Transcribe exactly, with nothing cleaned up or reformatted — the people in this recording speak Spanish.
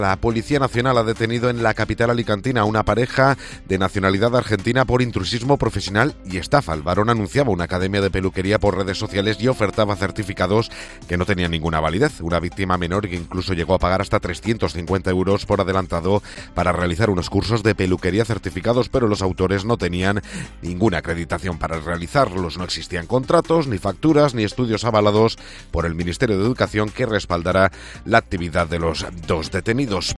La Policía Nacional ha detenido en la capital alicantina a una pareja de nacionalidad argentina por intrusismo profesional y estafa. El varón anunciaba una academia de peluquería por redes sociales y ofertaba certificados que no tenían ninguna validez. Una víctima menor que incluso llegó a pagar hasta trescientos cincuenta euros por adelantado para realizar unos cursos de peluquería certificados, pero los autores no tenían ninguna acreditación para realizarlos. No existían contratos, ni facturas, ni estudios avalados por el Ministerio de Educación que respaldará la actividad de los dos detenidos.